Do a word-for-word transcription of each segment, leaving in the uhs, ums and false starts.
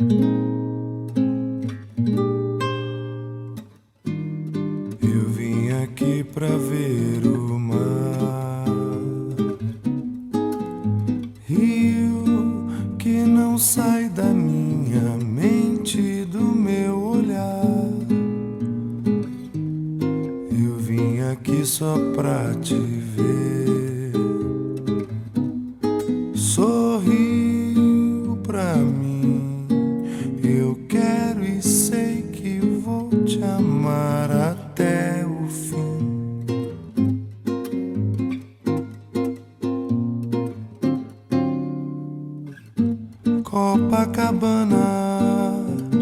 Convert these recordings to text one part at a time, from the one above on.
Eu vim aqui pra ver o mar, rio que não sai da minha mente, do meu olhar. Eu vim aqui só pra te ver. Sorriu pra mim, eu quero e sei que vou te amar até o fim. Copacabana,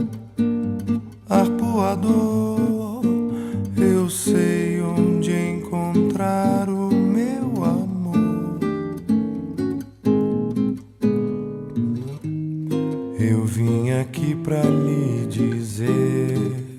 arpoador, eu sei onde encontrar o meu amor. Eu vim aqui pra lhe dizer: